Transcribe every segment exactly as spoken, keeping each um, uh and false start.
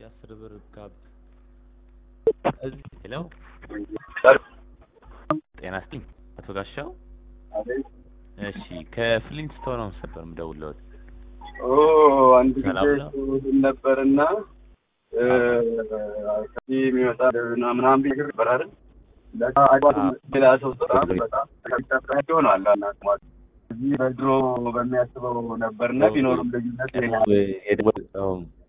የአስር ብር ካብ እዚህ ሄሎ ጤና ይስጥልኝ አቶ ጋሻው። እሺ ከፍሊንትስቶን ነው ነበር የምደውልልዎት። ኦ አንድ ጊዜ ነበርና እ ከዚህ የሚመጣ ምናምን ቢግር ነበር አይደል? ለካ አይባል ሌላ ሰው በጣም በጣም ተከታታይ ሆኗል አናት እዚህ በድሮ በሚያስበው ነበርና ቢኖርም ልዩነት የደወለው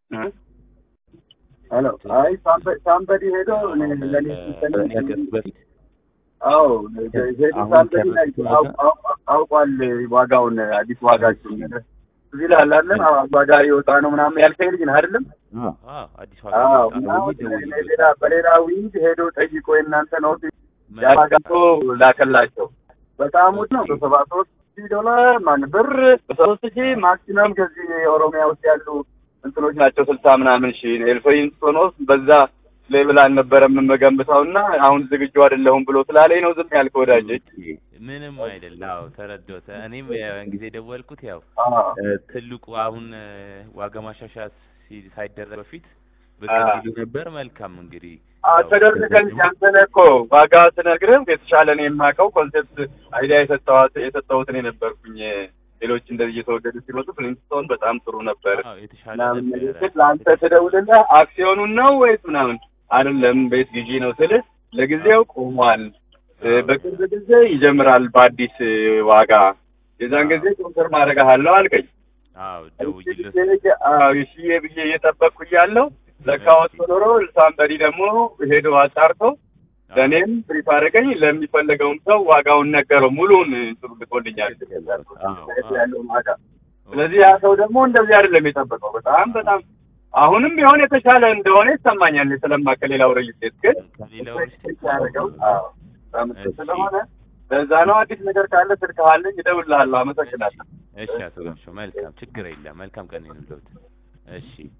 ሄሎ አይ ሳምበዲ ሄዶ ለኔ ሲስተም አው ሳምበዲ ላይ አውቋል ዋጋውን አዲስ ዋጋችን እዚህ ላይ አላለን ዋጋ ይወጣ ነው ምናምን ያልከኝ ልጅ ነህ አይደለም? አዎ አዲስ ዋጋ ነው ሌላ በሌላ ዊንድ ሄዶ ጠይቆ እናንተ ነው ያጋቶ ላከላቸው በጣም ውድ ነው በሰባ ሦስት ሺህ ዶላር ማን ብር በሶስት ሺህ ማክሲመም ከዚህ ኦሮሚያ ውስጥ ያሉ እንትኖች ናቸው ስልሳ ምናምን ሺህ ኤልፎይንስቶኖስ በዛ ሌብል አልነበረም የምገምተውና አሁን ዝግጁ አይደለሁም ብሎ ስላለኝ ነው ዝም ያልከው ወዳጄ። ምንም አይደል። አዎ ተረዳሁት። እኔም ያን ጊዜ ደወልኩት ያው ትልቁ አሁን ዋጋ ማሻሻያ ሳይደረግ በፊት በቀጥሉ ነበር። መልካም እንግዲህ ተደርገን ያንተነ እኮ ዋጋ ስነግርህ የተሻለ ነው የማውቀው ኮንሴፕት አይዲያ የሰጠዋት የሰጠሁት እኔ ነበርኩኝ። ሌሎች እንደዚህ እየተወደዱ ሲመጡ ፍሊንትስቶን በጣም ጥሩ ነበር። አዎ የተሻለ ነበር። ለአንተ ትደውልልህ አክሲዮኑን ነው ወይስ ምናምን አይደለም ቤት ግዢ ነው ስልህ ለጊዜው ቆሟል፣ በቅርብ ጊዜ ይጀምራል በአዲስ ዋጋ የዛን ጊዜ ኮንፈርም አደርግሃለሁ አልከኝ። አዎ ደውዬልህ አዎ እሺ ብዬ እየጠበቅኩ እያለሁ ለካ ወጥቶ ኖሮ ሳምበዲ ደግሞ ሄዶ አጣርቶ ለኔም ብሪፍ አደረገኝ። ለሚፈልገውም ሰው ዋጋውን ነገረው ሙሉውን ጥሩ ልቆልኛል ያለው ዋጋ። ስለዚህ ያ ሰው ደግሞ እንደዚህ አይደለም የጠበቀው በጣም በጣም አሁንም ቢሆን የተሻለ እንደሆነ ይሰማኛል ስለማከ ሌላው ረይት ግን ከሌላው ያደረገው አዎ ስለሆነ ለዛ ነው። አዲስ ነገር ካለ ስልክሃለኝ እደውልልሃለሁ። አመሰግናለሁ። እሺ አቶ ጋሻው መልካም ችግር የለም። መልካም ቀን ይሁንልዎት። እሺ